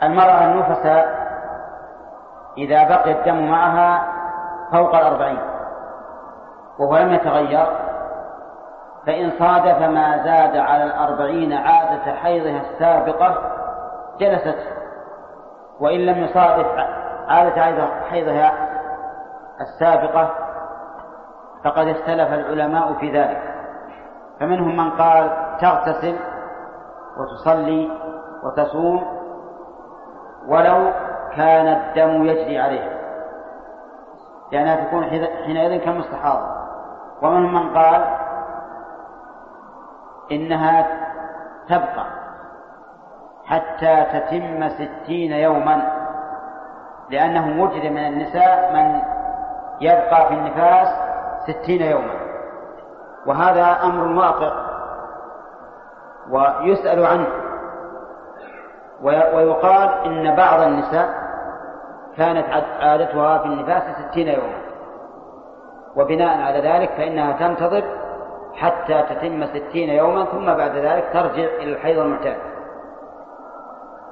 المرأة النفساء إذا بقي الدم معها فوق 40 وهو لم يتغير، فإن صادف ما زاد على 40 عادة حيضها السابقة جلست، وإن لم يصادف عادة حيضها السابقة فقد اختلف العلماء في ذلك، فمنهم من قال تغتسل وتصلي وتصوم ولو كان الدم يجري عليها، لأنها تكون حينئذ كالمستحاضة. ومنهم من قال إنها تبقى حتى تتم 60 يوما، لأنه وجد من النساء من يبقى في النفاس 60 يوما، وهذا أمر واقع ويسأل عنه. ويقال إن بعض النساء كانت عادتها في النفاس 60 يوما، وبناء على ذلك فإنها تنتظر حتى تتم 60 يوما ثم بعد ذلك ترجع إلى الحيض المعتاد.